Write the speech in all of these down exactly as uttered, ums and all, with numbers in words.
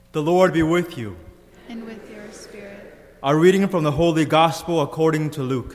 The Lord be with you. And with your spirit. Our reading from the Holy Gospel according to Luke.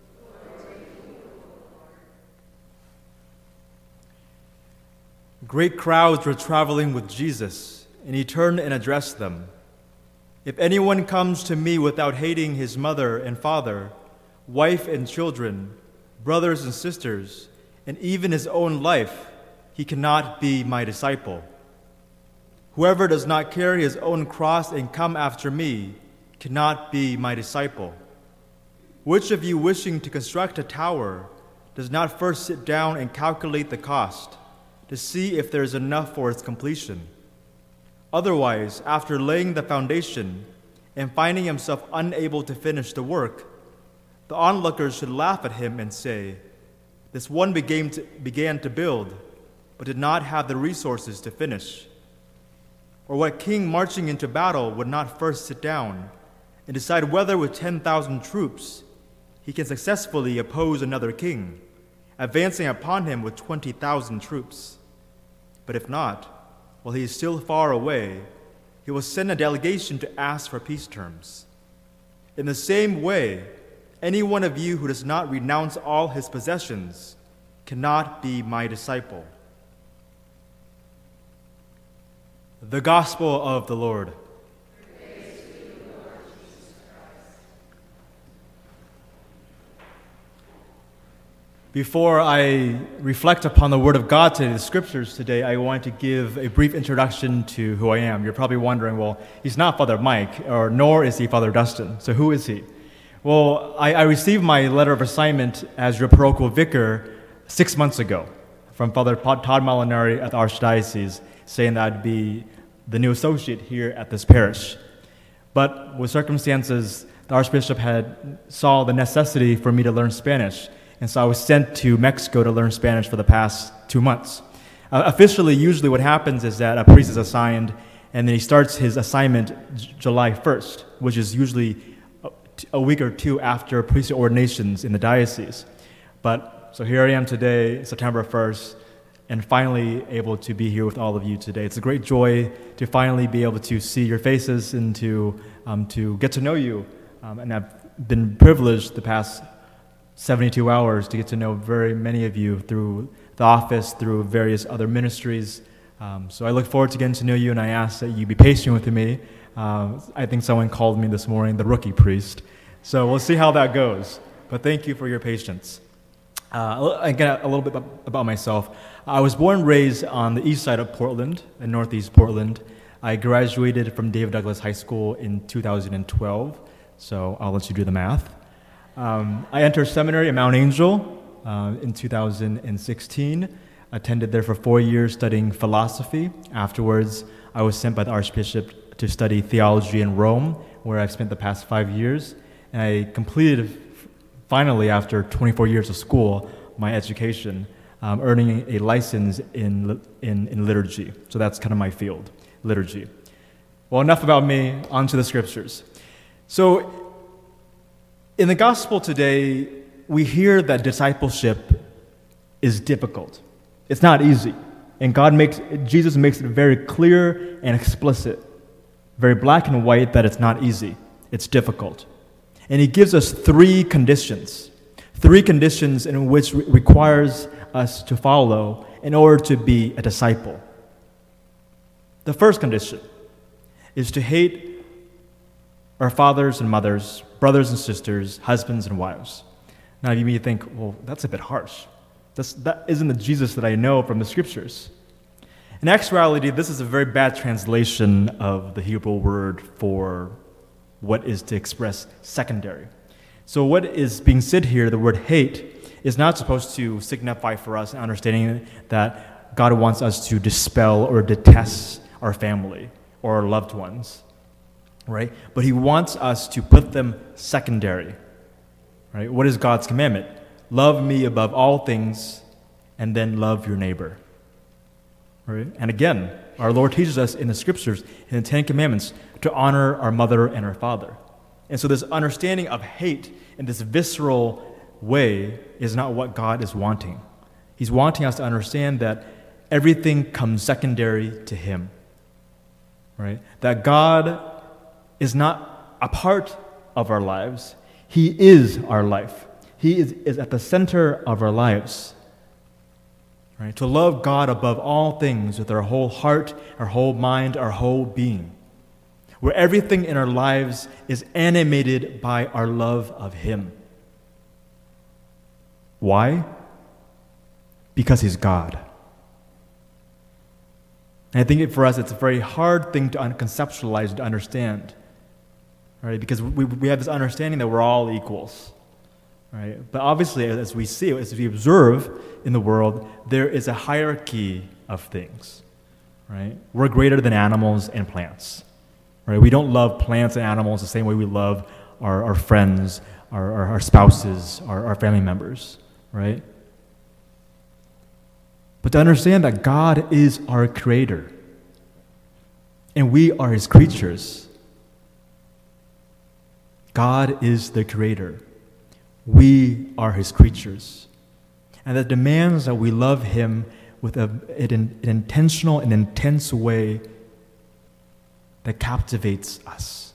Great crowds were traveling with Jesus, and he turned and addressed them. If anyone comes to me without hating his mother and father, wife and children, brothers and sisters, and even his own life, he cannot be my disciple. Whoever does not carry his own cross and come after me cannot be my disciple. Which of you wishing to construct a tower does not first sit down and calculate the cost to see if there is enough for its completion? Otherwise, after laying the foundation and finding himself unable to finish the work, the onlookers should laugh at him and say, "This one began to, began to build, but did not have the resources to finish." Or what king marching into battle would not first sit down and decide whether with ten thousand troops he can successfully oppose another king, advancing upon him with twenty thousand troops? But if not, while he is still far away, he will send a delegation to ask for peace terms. In the same way, any one of you who does not renounce all his possessions cannot be my disciple. The Gospel of the Lord. Praise to you, Lord Jesus Christ. Before I reflect upon the Word of God today, the Scriptures today, I want to give a brief introduction to who I am. You're probably wondering, well, he's not Father Mike, or nor is he Father Dustin. So who is he? Well, I, I received my letter of assignment as your parochial vicar six months ago from Father Todd Molinari at the Archdiocese, saying that I'd be the new associate here at this parish. But with circumstances, the Archbishop had saw the necessity for me to learn Spanish, and so I was sent to Mexico to learn Spanish for the past two months. Uh, officially, usually what happens is that a priest is assigned, and then he starts his assignment J- July first, which is usually a, a week or two after priesthood ordinations in the diocese. But so here I am today, September first, and finally able to be here with all of you today. It's a great joy to finally be able to see your faces and to um, to get to know you. Um, and I've been privileged the past seventy-two hours to get to know very many of you through the office, through various other ministries. Um, so I look forward to getting to know you, and I ask that you be patient with me. Uh, I think someone called me this morning the rookie priest. So we'll see how that goes. But thank you for your patience. Uh, again, a little bit about myself. I was born and raised on the east side of Portland, in northeast Portland. I graduated from David Douglas High School in two thousand twelve, so I'll let you do the math. Um, I entered seminary at Mount Angel uh, in two thousand sixteen, attended there for four years studying philosophy. Afterwards, I was sent by the Archbishop to study theology in Rome, where I've spent the past five years. And I completed finally, after twenty-four years of school, my education, um, earning a license in, in in liturgy. So that's kind of my field, liturgy. Well, enough about me, on to the Scriptures. So, in the Gospel today, we hear that discipleship is difficult. It's not easy. And God makes, Jesus makes it very clear and explicit, very black and white, that it's not easy. It's difficult. And he gives us three conditions, three conditions in which re- requires us to follow in order to be a disciple. The first condition is to hate our fathers and mothers, brothers and sisters, husbands and wives. Now you may think, well, that's a bit harsh. That's, that isn't the Jesus that I know from the Scriptures. In actuality, this is a very bad translation of the Hebrew word for what is to express secondary. So what is being said here, the word hate, is not supposed to signify for us an understanding that God wants us to dispel or detest our family or our loved ones, right? But he wants us to put them secondary, right? What is God's commandment? Love me above all things, and then love your neighbor, right? And again, our Lord teaches us in the Scriptures, in the Ten Commandments, to honor our mother and our father. And so this understanding of hate in this visceral way is not what God is wanting. He's wanting us to understand that everything comes secondary to him. right? That God is not a part of our lives. He is our life. He is, is at the center of our lives. Right? To love God above all things with our whole heart, our whole mind, our whole being. Where everything in our lives is animated by our love of Him. Why? Because He's God. And I think it, for us, it's a very hard thing to un- conceptualize, to understand. Right? Because we, we have this understanding that we're all equals. Right? But obviously, as we see, as we observe in the world, there is a hierarchy of things. Right? We're greater than animals and plants. Right? We don't love plants and animals the same way we love our, our friends, our, our, our spouses, our, our family members. Right? But to understand that God is our creator, and we are His creatures. God is the creator. We are His creatures. And that demands that we love Him with a, an, an intentional and intense way that captivates us.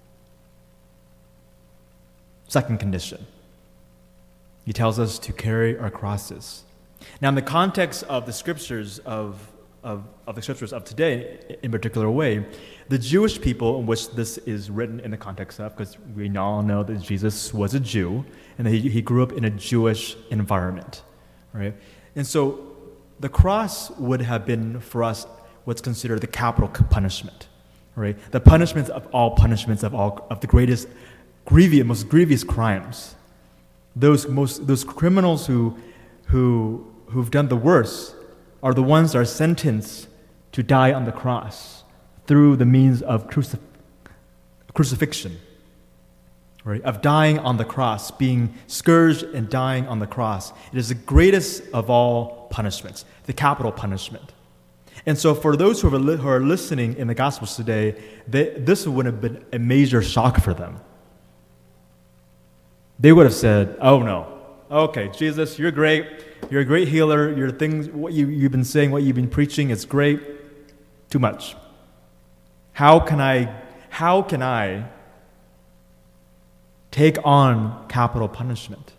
Second condition. He tells us to carry our crosses. Now, in the context of the scriptures of, of, of the scriptures of today, in a particular way, the Jewish people in which this is written in the context of, because we all know that Jesus was a Jew, and that he, he grew up in a Jewish environment, right? And so the cross would have been, for us, what's considered the capital punishment, right? The punishment of all punishments, of all of the greatest, grievous, most grievous crimes. Those most those criminals who who who've done the worst are the ones that are sentenced to die on the cross through the means of crucif- crucifixion, right? Of dying on the cross, being scourged and dying on the cross. It is the greatest of all punishments, the capital punishment. And so for those who are, li- who are listening in the Gospels today, they, this would have been a major shock for them. They would have said, oh no, okay, Jesus, you're great. You're a great healer. Your things, what you, you've been saying, what you've been preaching is great. Too much. How can I, how can I take on capital punishment?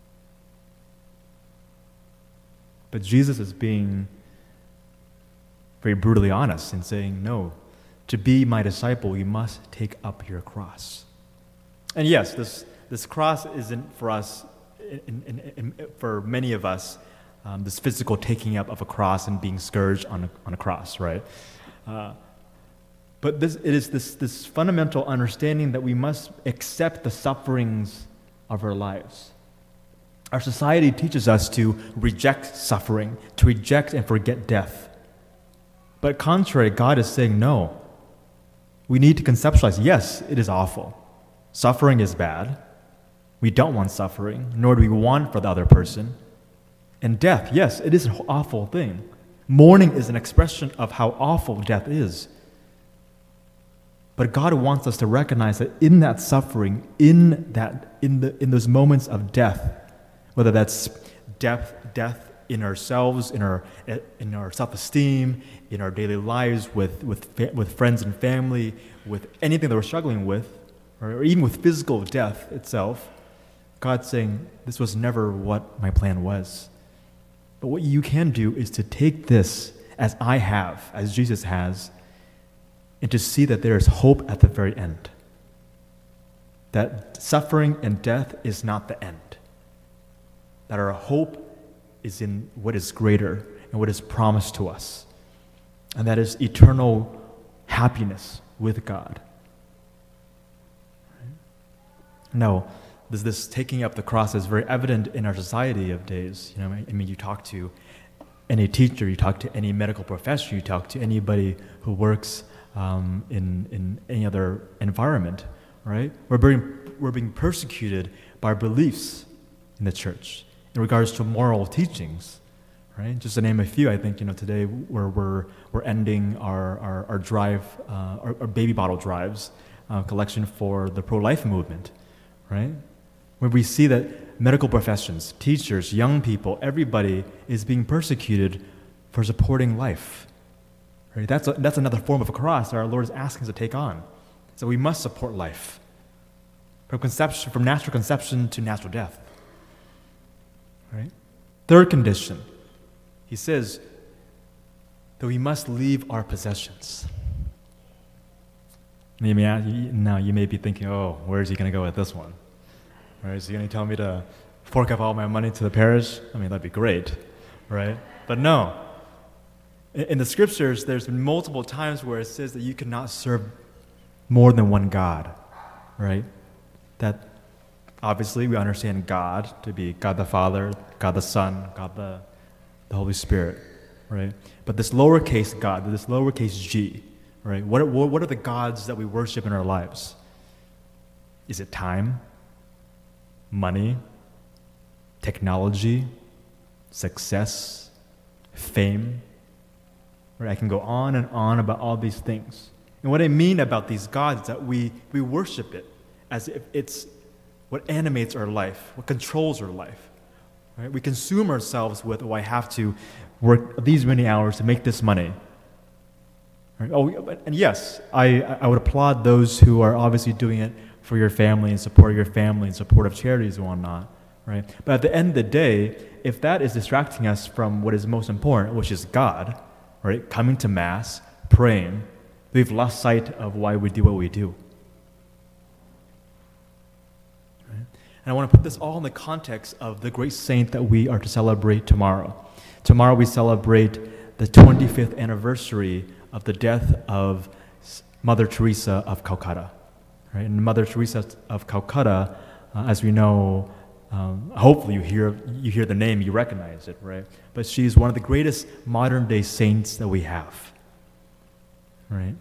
But Jesus is being very brutally honest in saying, no, to be my disciple, you must take up your cross. And yes, this, this cross isn't for us, in, in, in, for many of us, um, this physical taking up of a cross and being scourged on a, on a cross, right? Uh, but this, it is this, this fundamental understanding that we must accept the sufferings of our lives. Our society teaches us to reject suffering, to reject and forget death. But contrary, God is saying no. We need to conceptualize, yes, it is awful. Suffering is bad. We don't want suffering, nor do we want for the other person. And death, yes, it is an awful thing. Mourning is an expression of how awful death is. But God wants us to recognize that in that suffering, in that, in the, in those moments of death, whether that's death, death in ourselves, in our, in our self-esteem, in our daily lives with, with, with friends and family, with anything that we're struggling with, or even with physical death itself, God's saying, this was never what my plan was. But what you can do is to take this as I have, as Jesus has, and to see that there is hope at the very end. That suffering and death is not the end. That our hope is in what is greater and what is promised to us. And that is eternal happiness with God. Now, this, this taking up the cross is very evident in our society of days. You know, I mean, you talk to any teacher, you talk to any medical professional, you talk to anybody who works um, in in any other environment, right? We're being we're being persecuted by our beliefs in the church in regards to moral teachings, right? Just to name a few, I think you know today we're we're we're ending our our, our drive, uh, our, our baby bottle drives uh, collection for the pro-life movement, right? Where we see that medical professions, teachers, young people, everybody is being persecuted for supporting life, Right? That's, a, that's another form of a cross that our Lord is asking us to take on. So we must support life. From conception, from natural conception to natural death. Right? Third condition, he says that we must leave our possessions. You may, now you may be thinking, oh, where is he going to go with this one? Right? Is he going to tell me to fork up all my money to the parish? I mean, that'd be great, right? But no. In, in the scriptures, there's been multiple times where it says that you cannot serve more than one God, right? That obviously we understand God to be God the Father, God the Son, God the, the Holy Spirit, right? But this lowercase God, this lowercase g, right? What are, what are the gods that we worship in our lives? Is it time, money, technology, success, fame? Right? I can go on and on about all these things. And what I mean about these gods is that we, we worship it as if it's what animates our life, what controls our life. Right? We consume ourselves with, oh, I have to work these many hours to make this money. Right? Oh, and yes, I, I would applaud those who are obviously doing it for your family and support your family and support of charities and whatnot. Right? But at the end of the day, if that is distracting us from what is most important, which is God, right? Coming to Mass, praying, we've lost sight of why we do what we do. Right? And I want to put this all in the context of the great saint that we are to celebrate tomorrow. Tomorrow we celebrate the twenty-fifth anniversary of the death of Mother Teresa of Calcutta. Right? And Mother Teresa of Calcutta, uh, as we know, um, hopefully you hear you hear the name, you recognize it, right? But she's one of the greatest modern-day saints that we have. Right?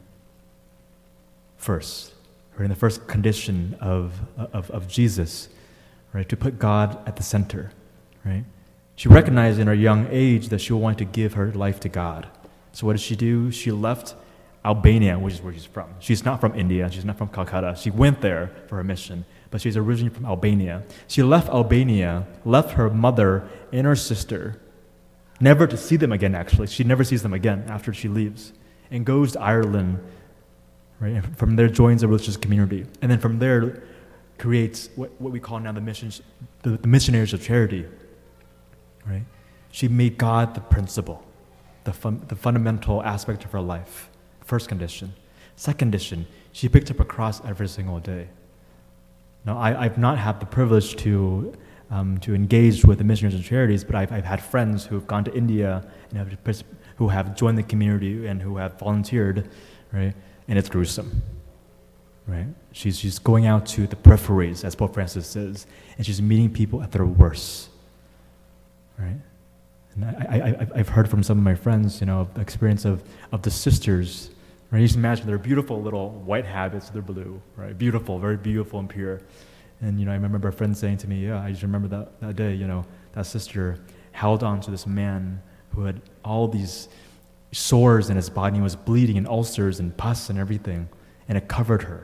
First, right, in the first condition of, of, of Jesus, right, to put God at the center, right? She recognized in her young age that she wanted to give her life to God. So what did she do? She left Albania, which is where she's from. She's not from India. She's not from Calcutta. She went there for her mission, but she's originally from Albania. She left Albania, left her mother and her sister, never to see them again, actually. She never sees them again after she leaves, and goes to Ireland, right? And from there joins a religious community. And then from there creates what, what we call now the missions, the, the missionaries of charity, right? She made God the principle, the, fun, the fundamental aspect of her life. First condition. Second condition, she picked up a cross every single day. Now, I, I've not had the privilege to um, to engage with the missionaries and charities, but I've, I've had friends who have gone to India and have, who have joined the community and who have volunteered, right? And it's gruesome, right? She's she's going out to the peripheries, as Pope Francis says, and she's meeting people at their worst, right? And I, I, I've heard from some of my friends, you know, the experience of, of the sisters. Right? You just imagine their beautiful little white habits, they're blue, right? Beautiful, very beautiful and pure. And, you know, I remember a friend saying to me, yeah, I just remember that, that day, you know, that sister held on to this man who had all these sores in his body and was bleeding and ulcers and pus and everything, and it covered her.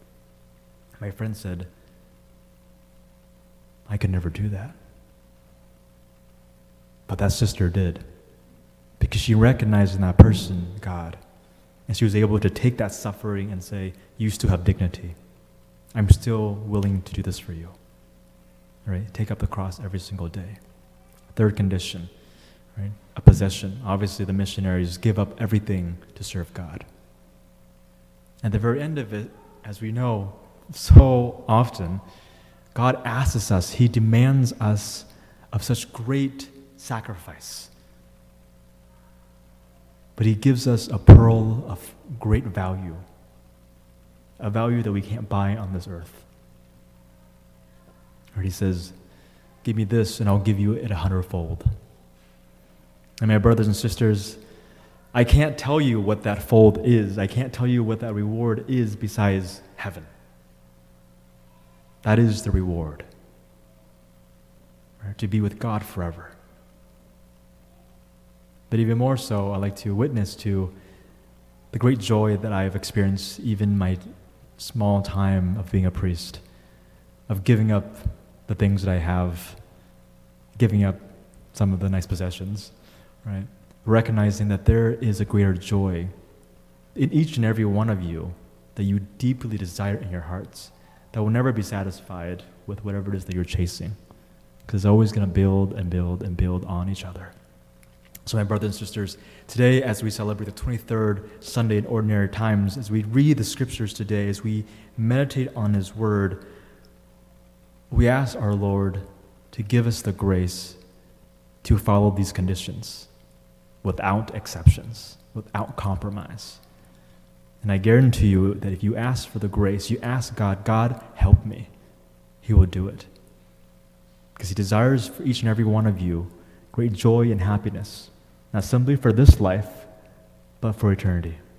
My friend said, I could never do that. But that sister did, because she recognized in that person God. And she was able to take that suffering and say, you still have dignity. I'm still willing to do this for you. Right? Take up the cross every single day. Third condition, right? A possession. Obviously, the missionaries give up everything to serve God. At the very end of it, as we know so often, God asks us, He demands us of such great sacrifice. But He gives us a pearl of great value, a value that we can't buy on this earth. Or He says, give me this and I'll give you it a hundredfold. And my brothers and sisters, I can't tell you what that fold is. I can't tell you what that reward is besides heaven. That is the reward. Right? To be with God forever. But even more so, I like to witness to the great joy that I've experienced even my small time of being a priest, of giving up the things that I have, giving up some of the nice possessions, right? recognizing that there is a greater joy in each and every one of you that you deeply desire in your hearts, that will never be satisfied with whatever it is that you're chasing, because it's always going to build and build and build on each other. So my brothers and sisters, today as we celebrate the twenty-third Sunday in Ordinary Times, as we read the scriptures today, as we meditate on his word, we ask our Lord to give us the grace to follow these conditions without exceptions, without compromise. And I guarantee you that if you ask for the grace, you ask God, God, help me, he will do it. Because he desires for each and every one of you great joy and happiness, not simply for this life, but for eternity.